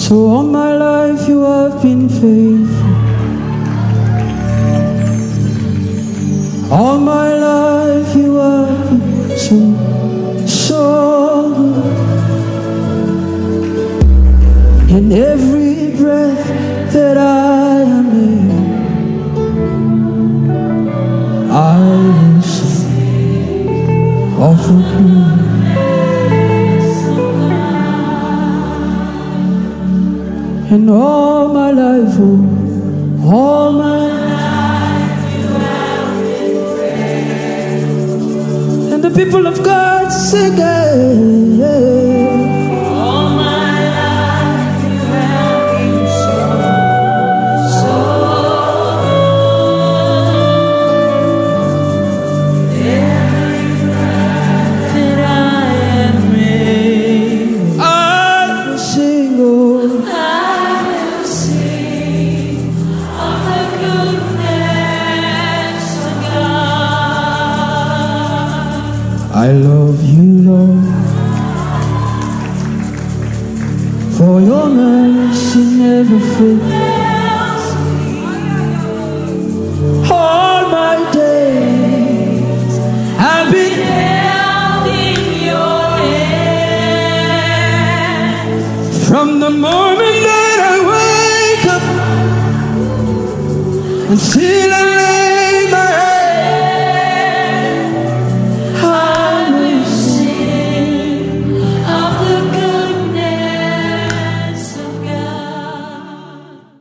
So all my life you have been faithful. All my life you have been so good. And every breath that I am in, I will sing of the goodness of God. And all my life, oh, all my life you have been faithful. And the people of God sing it. I love you, Lord, for your mercy never fails. All my days I've been held in your hand. From the moment that I wake up until